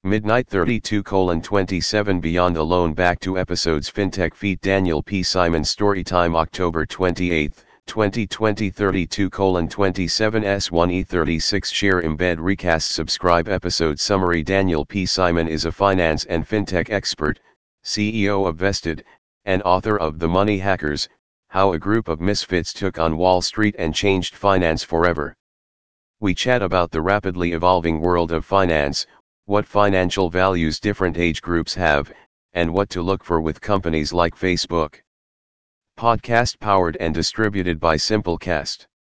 Midnight 32:27 Beyond Alone. Back to episodes. Fintech Feat. Daniel P. Simon. Storytime October 28, 2020. 32:27 S1E36. Share, embed, recast, subscribe. Episode summary. Daniel P. Simon is a finance and fintech expert, CEO of Vested, and author of The Money Hackers: How a Group of Misfits Took on Wall Street and Changed Finance Forever. We chat about the rapidly evolving world of finance, what financial values different age groups have, and what to look for with companies like Facebook. Podcast powered and distributed by Simplecast.